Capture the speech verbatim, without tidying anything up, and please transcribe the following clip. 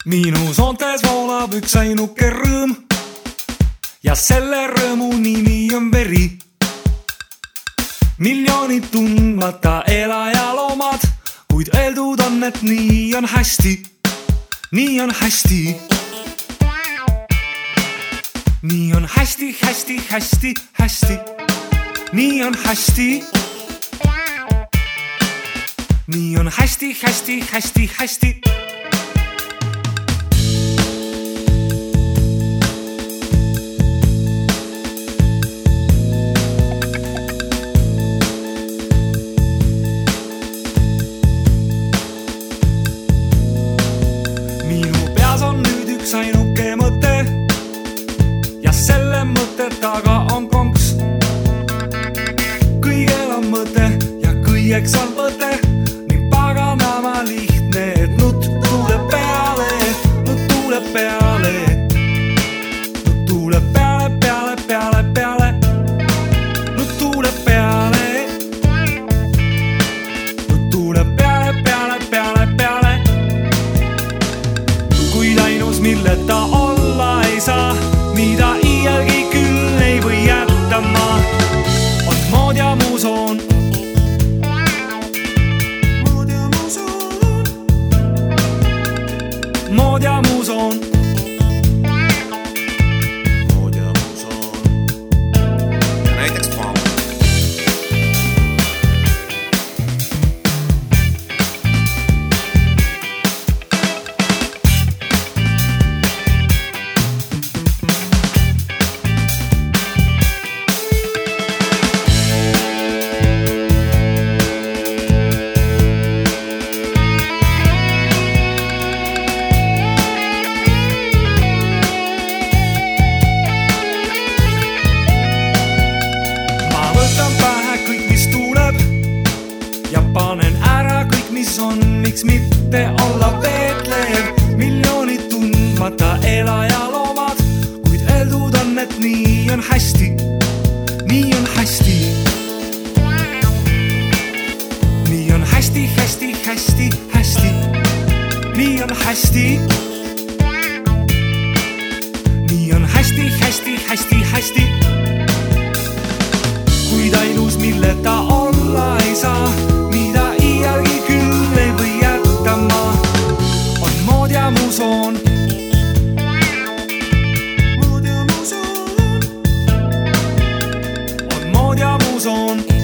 minu soontes voolab üks ainuke rõõm ja selle rõõmu nimi on veri. Miljonid tundmata elajaloomad, kuid öeldud on, et nii on hästi, nii on hästi. Nii on hästi, hästi, hästi, hästi. Nii on hästi. Nii on hästi, hästi, hästi, hästi. Minu peas on nüüd üks ainuke mõte ja selle mõtte taga on konks. Kõigel on mõte ja kõigeks on mõte ning paganama lihtne, et nutt tuleb peale, nutt tuleb peale, nutt tuleb peale, peale, peale, peale, nutt tuleb peale, nutt tuleb peale, peale, peale, peale. Kuid ainus, milleta olla ei saa, mida iialgi küll ei või jätta ma, on mood ja musoon. Mood ja musoon. Mood ja musoon. Ja näiteks paam. Ja panen ära kõik, mis on, miks mitte olla veetlev. Miljonid tundmata elajaloomad, kuid öeldud on, et nii on hästi, nii on hästi. Nii on hästi, hästi, hästi, hästi. Nii on hästi. Nii on hästi, hästi, hästi, hästi. Kuid ainus, milleta olla ei saa, mida iialgi küll ei või jätta ma, on mood ja musoon. Mood ja musoon. On mood ja musoon.